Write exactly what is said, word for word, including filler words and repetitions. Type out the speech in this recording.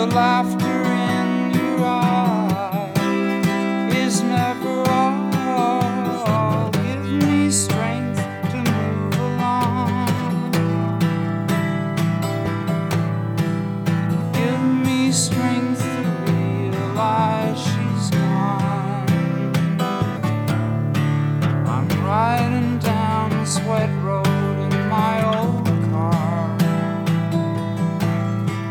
The laughter in your eye is never all. Give me strength to move along. Give me strength.